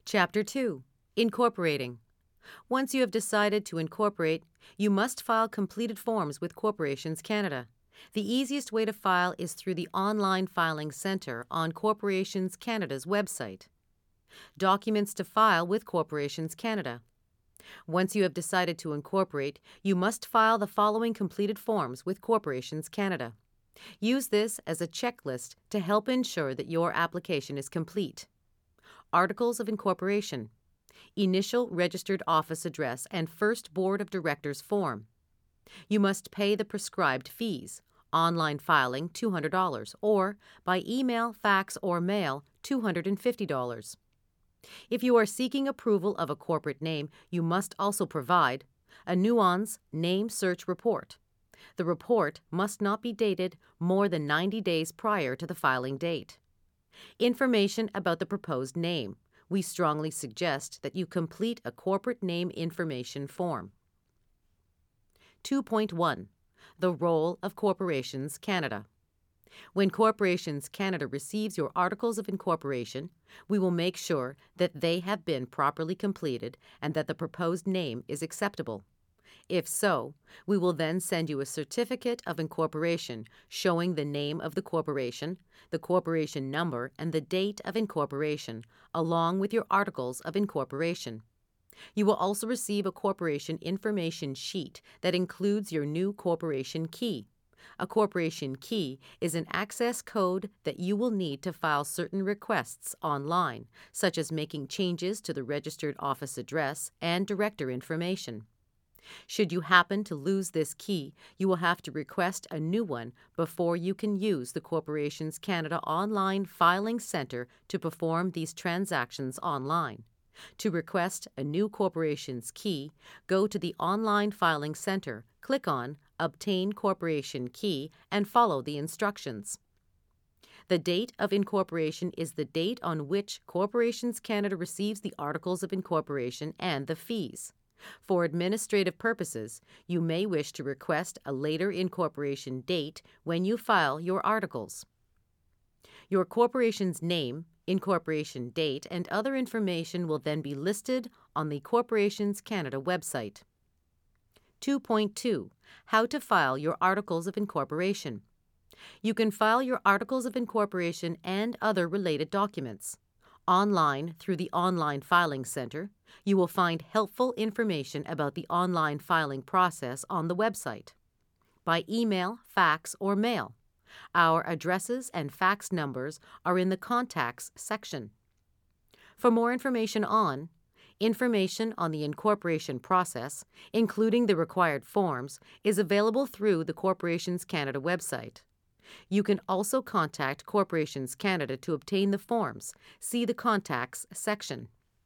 Chapter 2. Incorporating. Once you have decided to incorporate, you must file completed forms with Corporations Canada. The easiest way to file is through the Online Filing Centre on Corporations Canada's website. Documents to file with Corporations Canada. Once you have decided to incorporate, you must file the following completed forms with Corporations Canada. Use this as a checklist to help ensure that your application is complete. Articles of Incorporation. Initial registered office address and first Board of Directors form. You must pay the prescribed fees, online filing $200 or by email, fax, or mail $250. If you are seeking approval of a corporate name, you must also provide a Nuance Name Search Report. The report must not be dated more than 90 days prior to the filing date. Information about the proposed name. We strongly suggest that you complete a corporate name information form. 2.1. The role of Corporations Canada. When Corporations Canada receives your Articles of Incorporation, we will make sure that they have been properly completed and that the proposed name is acceptable. If so, we will then send you a Certificate of Incorporation showing the name of the corporation number, and the date of incorporation, along with your Articles of Incorporation. You will also receive a corporation information sheet that includes your new corporation key. A corporation key is an access code that you will need to file certain requests online, such as making changes to the registered office address and director information. Should you happen to lose this key, you will have to request a new one before you can use the Corporations Canada Online Filing Centre to perform these transactions online. To request a new corporation's key, go to the Online Filing Centre, click on Obtain Corporation Key, and follow the instructions. The date of incorporation is the date on which Corporations Canada receives the Articles of Incorporation and the fees. For administrative purposes, you may wish to request a later incorporation date when you file your articles. Your corporation's name, incorporation date, and other information will then be listed on the Corporations Canada website. 2.2. How to file your Articles of Incorporation. You can file your Articles of Incorporation and other related documents online through the Online Filing Centre. You will find helpful information about the online filing process on the website. By email, fax, or mail. Our addresses and fax numbers are in the Contacts section. For more information on the incorporation process, including the required forms, is available through the Corporations Canada website. You can also contact Corporations Canada to obtain the forms. See the Contacts section.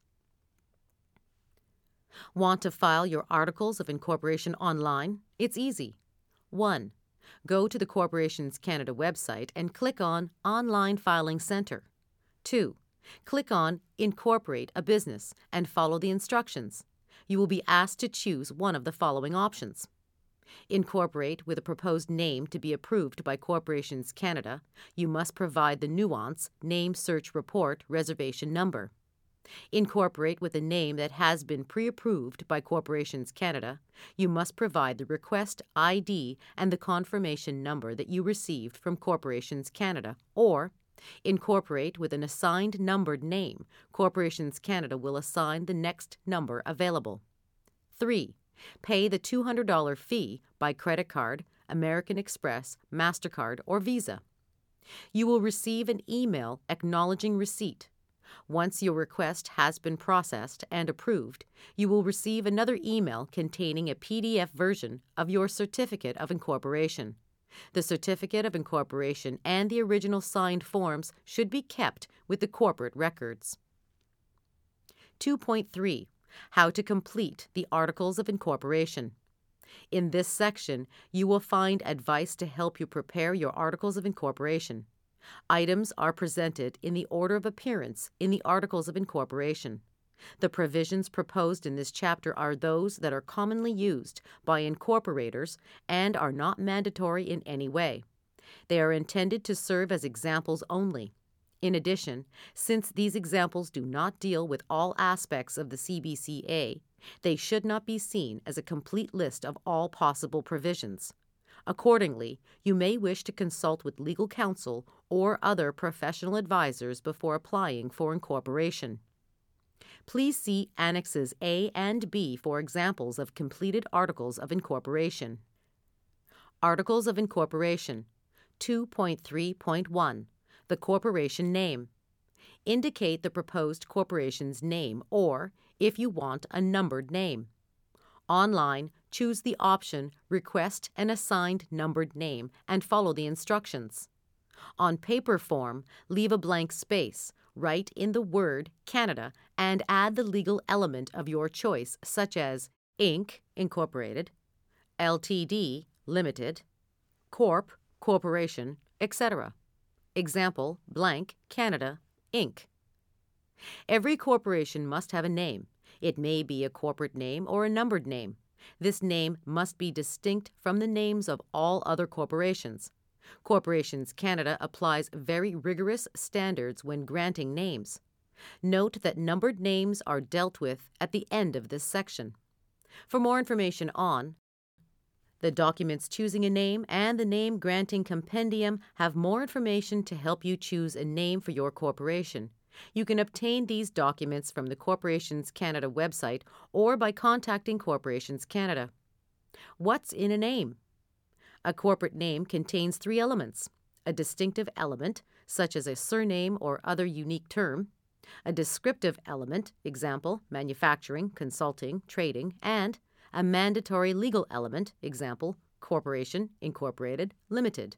Want to file your Articles of Incorporation online? It's easy. 1. Go to the Corporations Canada website and click on Online Filing Centre. 2. Click on Incorporate a Business and follow the instructions. You will be asked to choose one of the following options. Incorporate with a proposed name to be approved by Corporations Canada. You must provide the Nuance Name Search Report reservation number. Incorporate with a name that has been pre-approved by Corporations Canada. You must provide the request ID and the confirmation number that you received from Corporations Canada, or incorporate with an assigned numbered name. Corporations Canada will assign the next number available. 3. Pay the $200 fee by credit card, American Express, MasterCard, or Visa. You will receive an email acknowledging receipt. Once your request has been processed and approved, you will receive another email containing a PDF version of your Certificate of Incorporation. The Certificate of Incorporation and the original signed forms should be kept with the corporate records. 2.3. How to complete the Articles of Incorporation. In this section, you will find advice to help you prepare your Articles of Incorporation. Items are presented in the order of appearance in the Articles of Incorporation. The provisions proposed in this chapter are those that are commonly used by incorporators and are not mandatory in any way. They are intended to serve as examples only. In addition, since these examples do not deal with all aspects of the CBCA, they should not be seen as a complete list of all possible provisions. Accordingly, you may wish to consult with legal counsel or other professional advisors before applying for incorporation. Please see Annexes A and B for examples of completed Articles of Incorporation. Articles of Incorporation 2.3.1 The corporation name. Indicate the proposed corporation's name or, if you want, a numbered name. Online, choose the option Request an assigned numbered name and follow the instructions. On paper form, leave a blank space, write in the word Canada, and add the legal element of your choice, such as Inc. Incorporated, Ltd. Limited, Corp. Corporation, etc. Example, blank, Canada, Inc. Every corporation must have a name. It may be a corporate name or a numbered name. This name must be distinct from the names of all other corporations. Corporations Canada applies very rigorous standards when granting names. Note that numbered names are dealt with at the end of this section. For more information on the documents choosing a name and the name granting compendium have more information to help you choose a name for your corporation. You can obtain these documents from the Corporations Canada website or by contacting Corporations Canada. What's in a name? A corporate name contains 3 elements: a distinctive element, such as a surname or other unique term, a descriptive element, example, manufacturing, consulting, trading, and a mandatory legal element, example, corporation, incorporated, limited.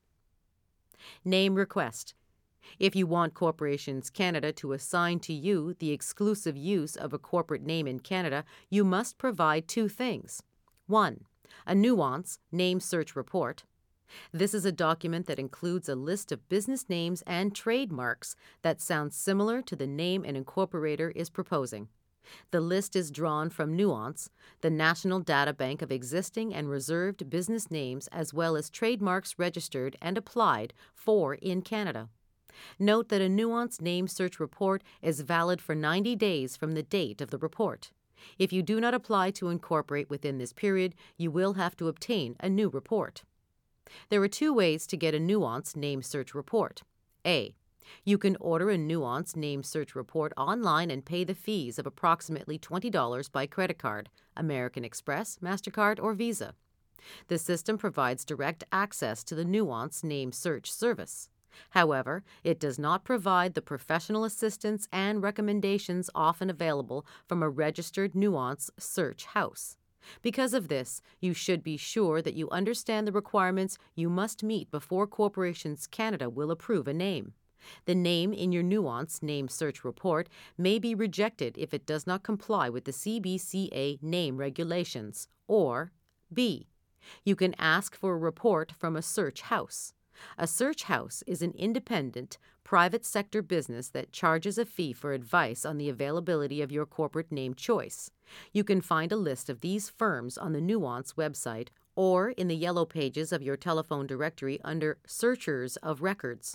Name request. If you want Corporations Canada to assign to you the exclusive use of a corporate name in Canada, you must provide 2 things. 1. A nuance name search report. This is a document that includes a list of business names and trademarks that sound similar to the name an incorporator is proposing. The list is drawn from Nuance, the national data bank of existing and reserved business names as well as trademarks registered and applied for in Canada. Note that a Nuance name search report is valid for 90 days from the date of the report. If you do not apply to incorporate within this period, you will have to obtain a new report. There are 2 ways to get a Nuance name search report. A. You can order a Nuance name search report online and pay the fees of approximately $20 by credit card, American Express, MasterCard, or Visa. The system provides direct access to the Nuance name search service. However, it does not provide the professional assistance and recommendations often available from a registered Nuance search house. Because of this, you should be sure that you understand the requirements you must meet before Corporations Canada will approve a name. The name in your Nuance name search report may be rejected if it does not comply with the CBCA name regulations. Or B. You can ask for a report from a search house. A search house is an independent, private sector business that charges a fee for advice on the availability of your corporate name choice. You can find a list of these firms on the Nuance website or in the yellow pages of your telephone directory under Searchers of Records.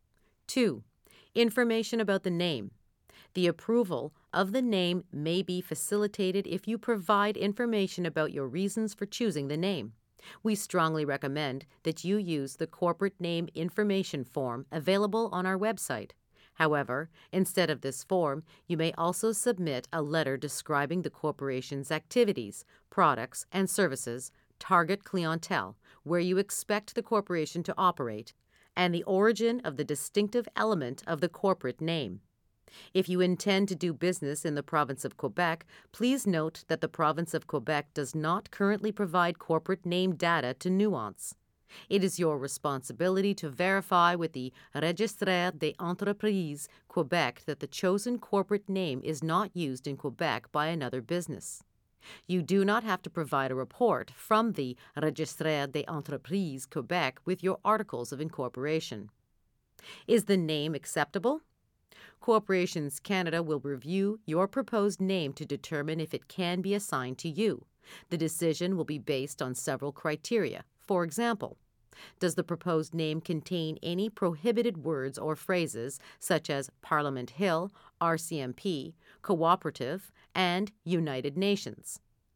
2. Information about the name. The approval of the name may be facilitated if you provide information about your reasons for choosing the name. We strongly recommend that you use the Corporate Name Information form available on our website. However, instead of this form, you may also submit a letter describing the corporation's activities, products, and services, target clientele, where you expect the corporation to operate, and the origin of the distinctive element of the corporate name. If you intend to do business in the province of Quebec, please note that the province of Quebec does not currently provide corporate name data to Nuance. It is your responsibility to verify with the Registraire des Entreprises Quebec that the chosen corporate name is not used in Quebec by another business. You do not have to provide a report from the Registraire des Entreprises Quebec with your articles of incorporation. Is the name acceptable? Corporations Canada will review your proposed name to determine if it can be assigned to you. The decision will be based on several criteria. For example, Does the proposed name contain any prohibited words or phrases such as Parliament Hill, RCMP, Cooperative, and United Nations?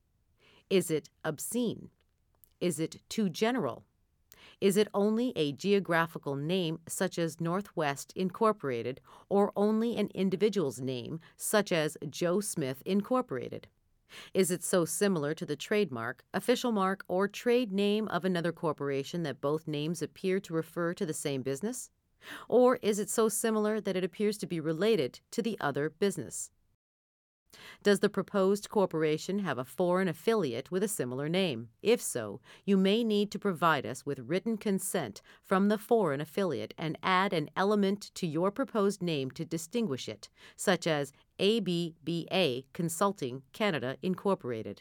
Is it obscene? Is it too general? Is it only a geographical name such as Northwest Incorporated, or only an individual's name such as Joe Smith Incorporated? Is it so similar to the trademark, official mark, or trade name of another corporation that both names appear to refer to the same business? Or is it so similar that it appears to be related to the other business? Does the proposed corporation have a foreign affiliate with a similar name? If so, you may need to provide us with written consent from the foreign affiliate and add an element to your proposed name to distinguish it, such as ABBA Consulting Canada Incorporated.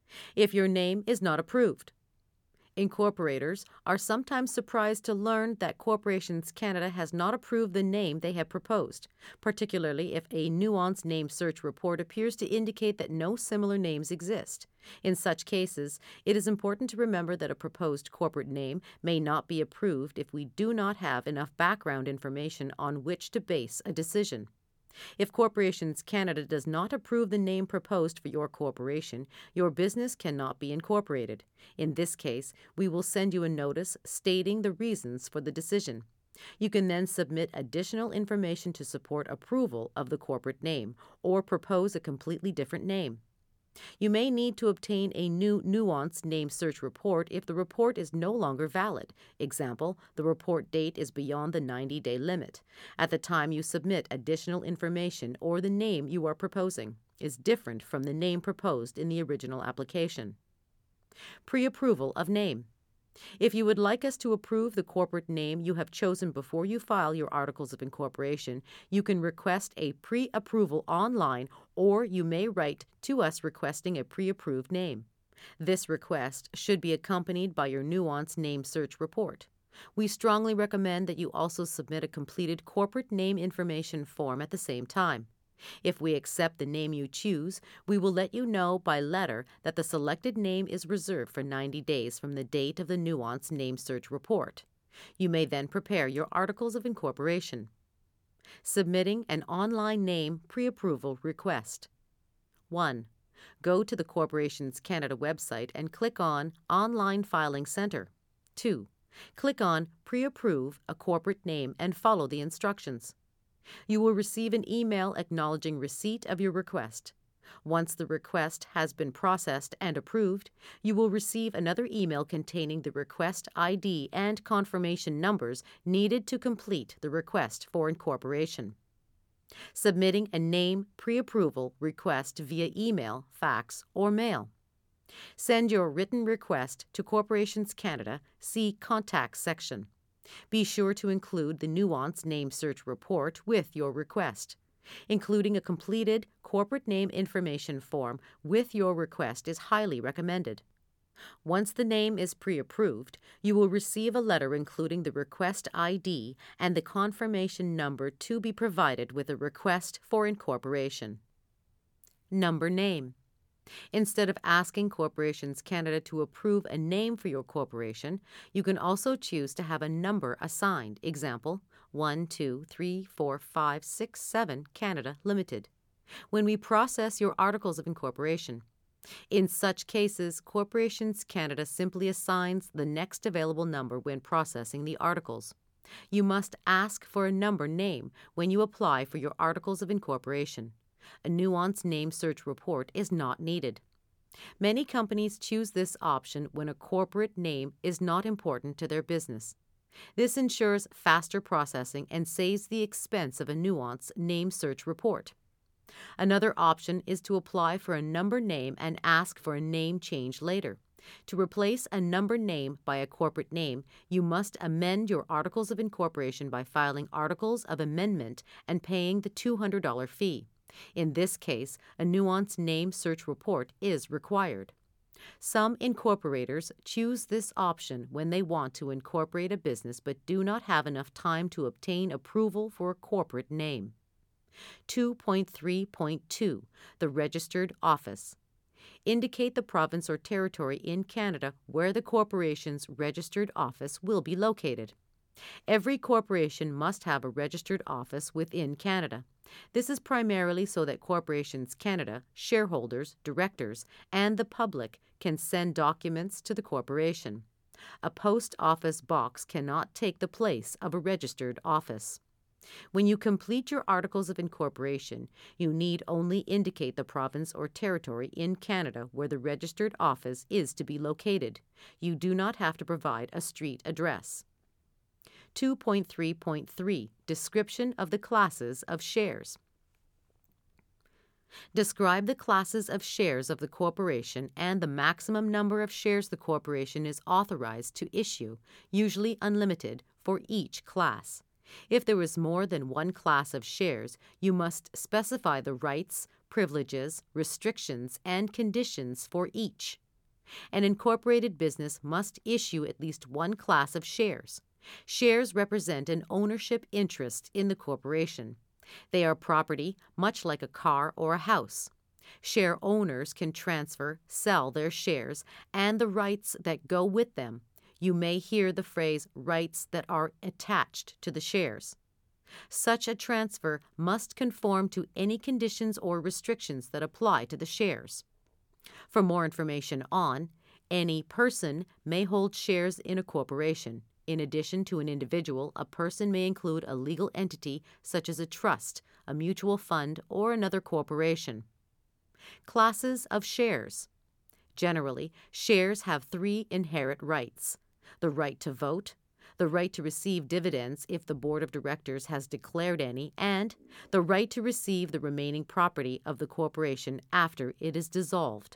If your name is not approved, incorporators are sometimes surprised to learn that Corporations Canada has not approved the name they have proposed, particularly if a nuanced name search report appears to indicate that no similar names exist. In such cases, it is important to remember that a proposed corporate name may not be approved if we do not have enough background information on which to base a decision. If Corporations Canada does not approve the name proposed for your corporation, your business cannot be incorporated. In this case, we will send you a notice stating the reasons for the decision. You can then submit additional information to support approval of the corporate name or propose a completely different name. You may need to obtain a new nuanced name search report if the report is no longer valid. Example, the report date is beyond the 90-day limit. At the time you submit additional information, or the name you are proposing is different from the name proposed in the original application. Pre-approval of name. If you would like us to approve the corporate name you have chosen before you file your Articles of Incorporation, you can request a pre-approval online, or you may write to us requesting a pre-approved name. This request should be accompanied by your nuanced name search report. We strongly recommend that you also submit a completed corporate name information form at the same time. If we accept the name you choose, we will let you know by letter that the selected name is reserved for 90 days from the date of the nuanced name search report. You may then prepare your Articles of Incorporation. Submitting an online name pre-approval request. 1. Go to the Corporations Canada website and click on Online Filing Centre. 2. Click on Pre-approve a corporate name and follow the instructions. You will receive an email acknowledging receipt of your request. Once the request has been processed and approved, you will receive another email containing the request ID and confirmation numbers needed to complete the request for incorporation. Submitting a name pre-approval request via email, fax, or mail. Send your written request to Corporations Canada, see Contact section. Be sure to include the nuanced name search report with your request. Including a completed corporate name information form with your request is highly recommended. Once the name is pre-approved, you will receive a letter including the request ID and the confirmation number to be provided with a request for incorporation. Number name. Instead of asking Corporations Canada to approve a name for your corporation, you can also choose to have a number assigned. Example, 1, 2, 3, 4, 5, 6, 7 Canada Limited, when we process your Articles of Incorporation. In such cases, Corporations Canada simply assigns the next available number when processing the articles. You must ask for a number name when you apply for your Articles of Incorporation. A nuanced name search report is not needed. Many companies choose this option when a corporate name is not important to their business. This ensures faster processing and saves the expense of a nuanced name search report. Another option is to apply for a number name and ask for a name change later. To replace a number name by a corporate name, you must amend your Articles of Incorporation by filing Articles of Amendment and paying the $200 fee. In this case, a nuanced name search report is required. Some incorporators choose this option when they want to incorporate a business but do not have enough time to obtain approval for a corporate name. 2.3.2 The Registered Office. Indicate the province or territory in Canada where the corporation's registered office will be located. Every corporation must have a registered office within Canada. This is primarily so that Corporations Canada, shareholders, directors, and the public can send documents to the corporation. A post office box cannot take the place of a registered office. When you complete your articles of incorporation, you need only indicate the province or territory in Canada where the registered office is to be located. You do not have to provide a street address. 2.3.3 Description of the classes of shares. Describe the classes of shares of the corporation and the maximum number of shares the corporation is authorized to issue, usually unlimited, for each class. If there is more than one class of shares, you must specify the rights, privileges, restrictions, and conditions for each. An incorporated business must issue at least one class of shares. Shares represent an ownership interest in the corporation. They are property, much like a car or a house. Share owners can transfer, sell their shares, and the rights that go with them. You may hear the phrase rights that are attached to the shares. Such a transfer must conform to any conditions or restrictions that apply to the shares. For more information on, any person may hold shares in a corporation. In addition to an individual, a person may include a legal entity such as a trust, a mutual fund, or another corporation. Classes of shares. Generally, shares have three inherent rights: the right to vote, the right to receive dividends if the board of directors has declared any, and the right to receive the remaining property of the corporation after it is dissolved.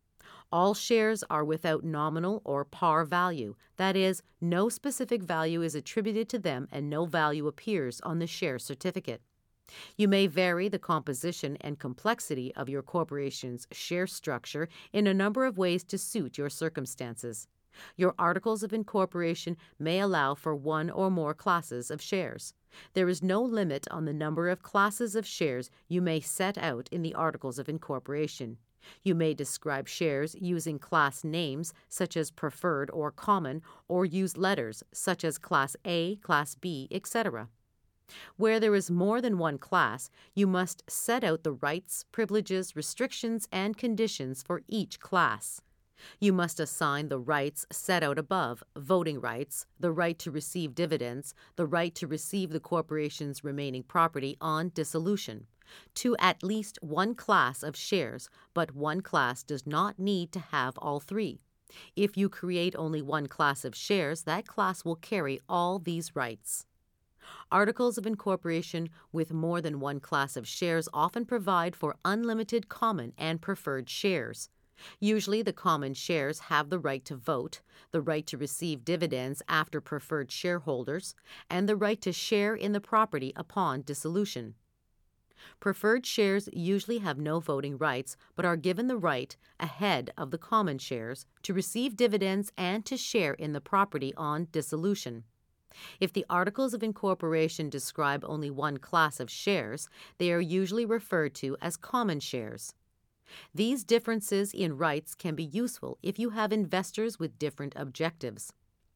All shares are without nominal or par value, that is, no specific value is attributed to them and no value appears on the share certificate. You may vary the composition and complexity of your corporation's share structure in a number of ways to suit your circumstances. Your articles of incorporation may allow for one or more classes of shares. There is no limit on the number of classes of shares you may set out in the articles of incorporation. You may describe shares using class names such as preferred or common, or use letters such as Class A, Class B, etc. Where there is more than one class, you must set out the rights, privileges, restrictions, and conditions for each class. You must assign the rights set out above: voting rights, the right to receive dividends, the right to receive the corporation's remaining property on dissolution, to at least one class of shares, but one class does not need to have all three. If you create only one class of shares, that class will carry all these rights. Articles of incorporation with more than one class of shares often provide for unlimited common and preferred shares. Usually, the common shares have the right to vote, the right to receive dividends after preferred shareholders, and the right to share in the property upon dissolution. Preferred shares usually have no voting rights but are given the right, ahead of the common shares, to receive dividends and to share in the property on dissolution. If the articles of incorporation describe only one class of shares, they are usually referred to as common shares. These differences in rights can be useful if you have investors with different objectives.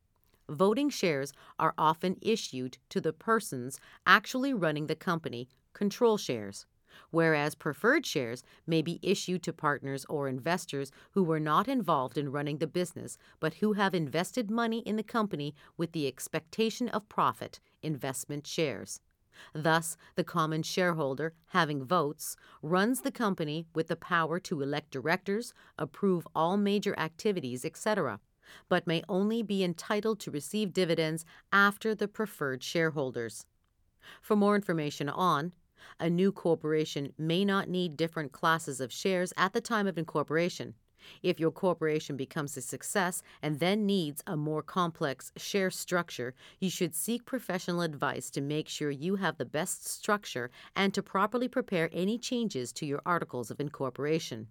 Voting shares are often issued to the persons actually running the company, control shares, whereas preferred shares may be issued to partners or investors who were not involved in running the business but who have invested money in the company with the expectation of profit, investment shares. Thus, the common shareholder, having votes, runs the company with the power to elect directors, approve all major activities, etc., but may only be entitled to receive dividends after the preferred shareholders. For more information on, a new corporation may not need different classes of shares at the time of incorporation. If your corporation becomes a success and then needs a more complex share structure, you should seek professional advice to make sure you have the best structure and to properly prepare any changes to your articles of incorporation.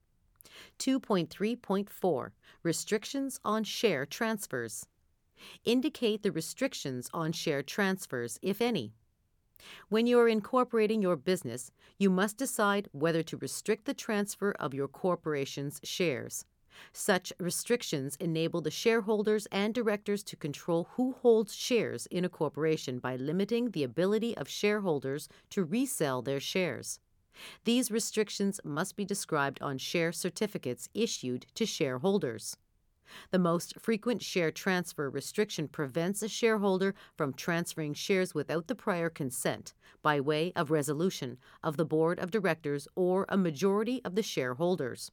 2.3.4 Restrictions on share transfers. Indicate the restrictions on share transfers, if any. When you are incorporating your business, you must decide whether to restrict the transfer of your corporation's shares. Such restrictions enable the shareholders and directors to control who holds shares in a corporation by limiting the ability of shareholders to resell their shares. These restrictions must be described on share certificates issued to shareholders. The most frequent share transfer restriction prevents a shareholder from transferring shares without the prior consent, by way of resolution, of the board of directors or a majority of the shareholders.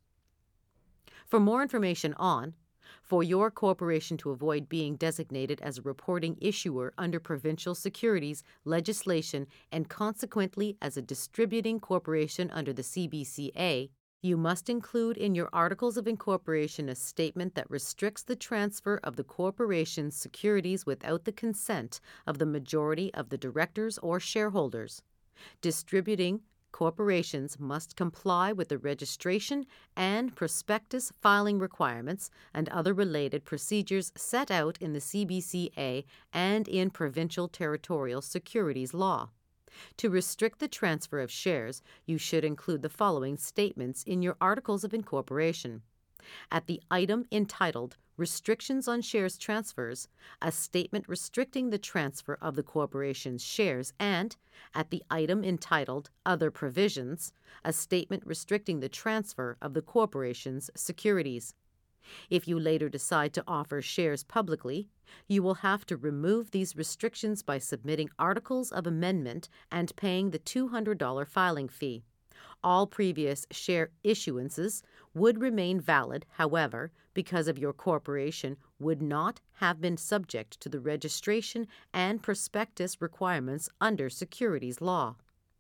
For more information on for your corporation to avoid being designated as a reporting issuer under provincial securities legislation and consequently as a distributing corporation under the CBCA, you must include in your Articles of Incorporation a statement that restricts the transfer of the corporation's securities without the consent of the majority of the directors or shareholders. Distributing corporations must comply with the registration and prospectus filing requirements and other related procedures set out in the CBCA and in provincial territorial securities law. To restrict the transfer of shares, you should include the following statements in your Articles of Incorporation. At the item entitled Restrictions on Shares Transfers, a statement restricting the transfer of the corporation's shares, and at the item entitled Other Provisions, a statement restricting the transfer of the corporation's securities. If you later decide to offer shares publicly, you will have to remove these restrictions by submitting articles of amendment and paying the $200 filing fee. All previous share issuances would remain valid, however, because of your corporation would not have been subject to the registration and prospectus requirements under securities law.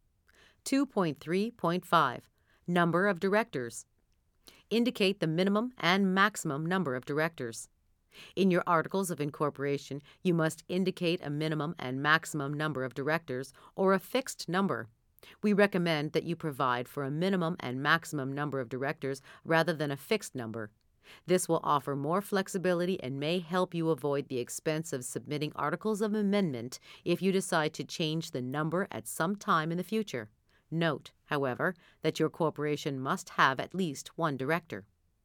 2.3.5 Number of Directors. Indicate the minimum and maximum number of directors. In your Articles of Incorporation, you must indicate a minimum and maximum number of directors or a fixed number. We recommend that you provide for a minimum and maximum number of directors rather than a fixed number. This will offer more flexibility and may help you avoid the expense of submitting articles of amendment if you decide to change the number at some time in the future. Note, however, that your corporation must have at least one director.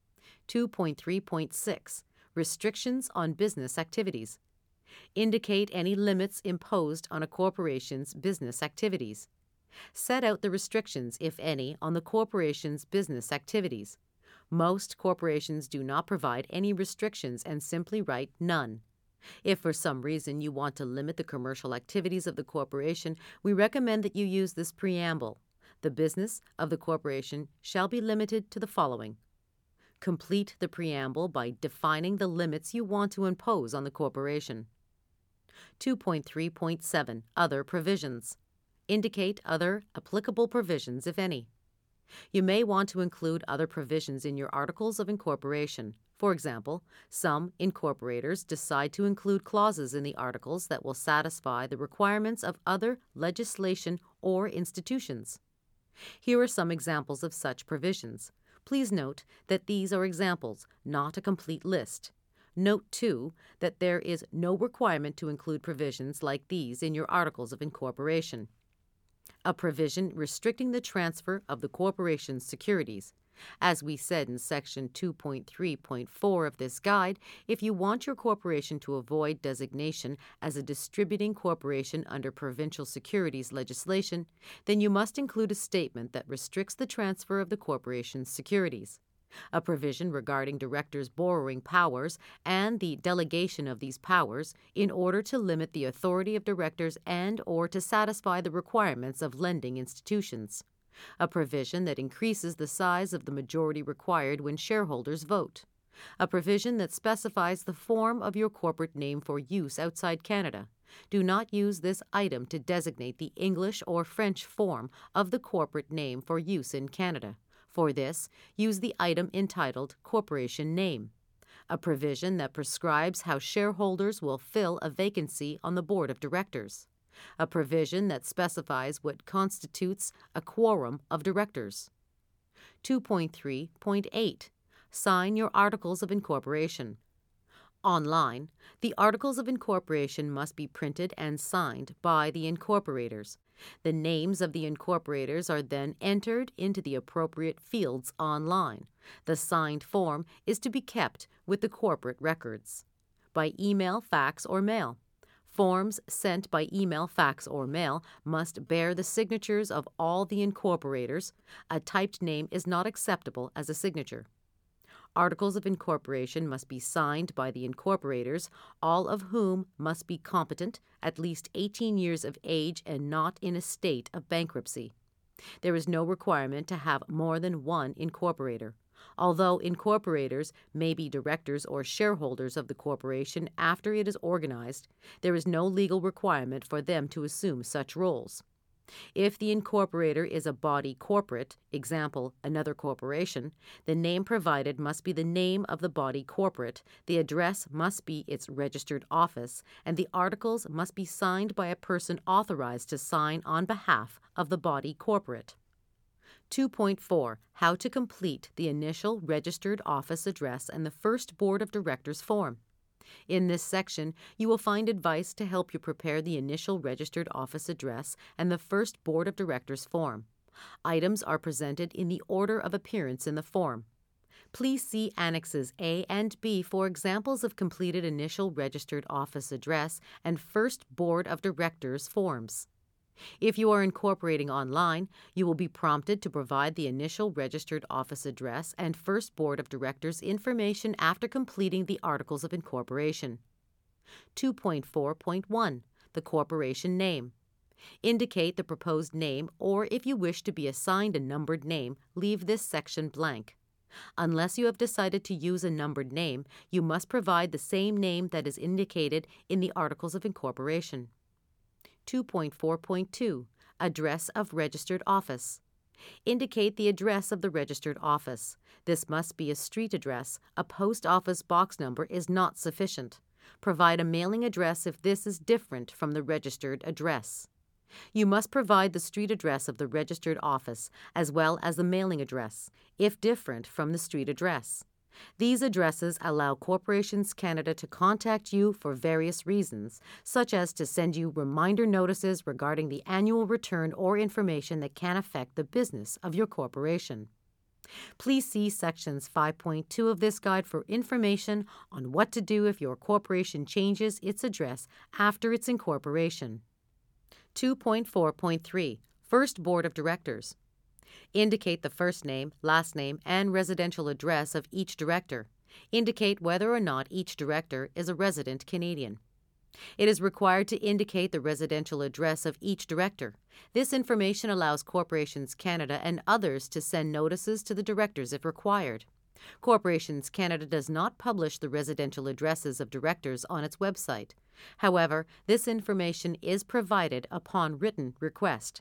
2.3.6 Restrictions on business activities. Indicate any limits imposed on a corporation's business activities. Set out the restrictions, if any, on the corporation's business activities. Most corporations do not provide any restrictions and simply write none. If for some reason you want to limit the commercial activities of the corporation, we recommend that you use this preamble. The business of the corporation shall be limited to the following. Complete the preamble by defining the limits you want to impose on the corporation. 2.3.7 Other Provisions. Indicate other applicable provisions, if any. You may want to include other provisions in your Articles of Incorporation. For example, some incorporators decide to include clauses in the articles that will satisfy the requirements of other legislation or institutions. Here are some examples of such provisions. Please note that these are examples, not a complete list. Note, too, that there is no requirement to include provisions like these in your Articles of Incorporation. A provision restricting the transfer of the corporation's securities. As we said in Section 2.3.4 of this guide, if you want your corporation to avoid designation as a distributing corporation under provincial securities legislation, then you must include a statement that restricts the transfer of the corporation's securities. A provision regarding directors' borrowing powers and the delegation of these powers in order to limit the authority of directors and or to satisfy the requirements of lending institutions. A provision that increases the size of the majority required when shareholders vote. A provision that specifies the form of your corporate name for use outside Canada. Do not use this item to designate the English or French form of the corporate name for use in Canada. For this, use the item entitled Corporation Name. A provision that prescribes how shareholders will fill a vacancy on the board of directors. A provision that specifies what constitutes a quorum of directors. 2.3.8 Sign your Articles of Incorporation. Online, the Articles of Incorporation must be printed and signed by the incorporators. The names of the incorporators are then entered into the appropriate fields online. The signed form is to be kept with the corporate records. By email, fax, or mail. Forms sent by email, fax, or mail must bear the signatures of all the incorporators. A typed name is not acceptable as a signature. Articles of incorporation must be signed by the incorporators, all of whom must be competent, at least 18 years of age, and not in a state of bankruptcy. There is no requirement to have more than one incorporator. Although incorporators may be directors or shareholders of the corporation after it is organized, there is no legal requirement for them to assume such roles. If the incorporator is a body corporate, example, another corporation, the name provided must be the name of the body corporate, the address must be its registered office, and the articles must be signed by a person authorized to sign on behalf of the body corporate. 2.4. How to complete the initial registered office address and the first Board of Directors form. In this section, you will find advice to help you prepare the initial registered office address and the first Board of Directors form. Items are presented in the order of appearance in the form. Please see Annexes A and B for examples of completed initial registered office address and first Board of Directors forms. If you are incorporating online, you will be prompted to provide the initial registered office address and first Board of Directors information after completing the Articles of Incorporation. 2.4.1. The corporation name. Indicate the proposed name, or if you wish to be assigned a numbered name, leave this section blank. Unless you have decided to use a numbered name, you must provide the same name that is indicated in the Articles of Incorporation. 2.4.2. Address of registered office. Indicate the address of the registered office. This must be a street address. A post office box number is not sufficient. Provide a mailing address if this is different from the registered address. You must provide the street address of the registered office as well as the mailing address, if different from the street address. These addresses allow Corporations Canada to contact you for various reasons, such as to send you reminder notices regarding the annual return or information that can affect the business of your corporation. Please see Sections 5.2 of this guide for information on what to do if your corporation changes its address after its incorporation. 2.4.3. First Board of Directors. Indicate the first name, last name, and residential address of each director. Indicate whether or not each director is a resident Canadian. It is required to indicate the residential address of each director. This information allows Corporations Canada and others to send notices to the directors if required. Corporations Canada does not publish the residential addresses of directors on its website. However, this information is provided upon written request.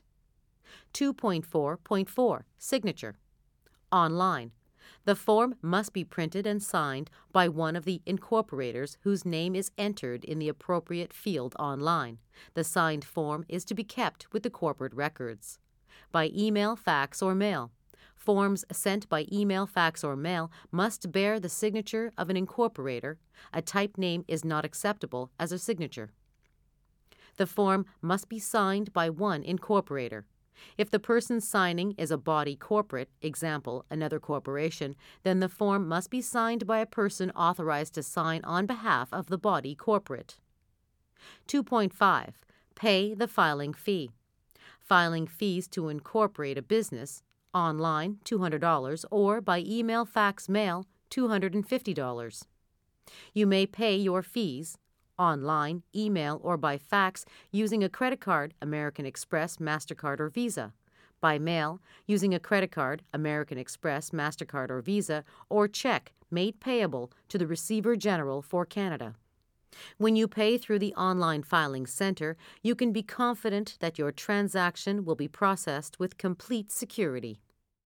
2.4.4. Signature. Online. The form must be printed and signed by one of the incorporators whose name is entered in the appropriate field online. The signed form is to be kept with the corporate records. By email, fax, or mail. Forms sent by email, fax, or mail must bear the signature of an incorporator. A typed name is not acceptable as a signature. The form must be signed by one incorporator. If the person signing is a body corporate, example, another corporation, then the form must be signed by a person authorized to sign on behalf of the body corporate. 2.5. Pay the filing fee. Filing fees to incorporate a business, online, $200, or by email, fax, mail, $250. You may pay your fees online, email, or by fax using a credit card, American Express, MasterCard, or Visa. By mail, using a credit card, American Express, MasterCard, or Visa, or check made payable to the Receiver General for Canada. When you pay through the online filing center, you can be confident that your transaction will be processed with complete security.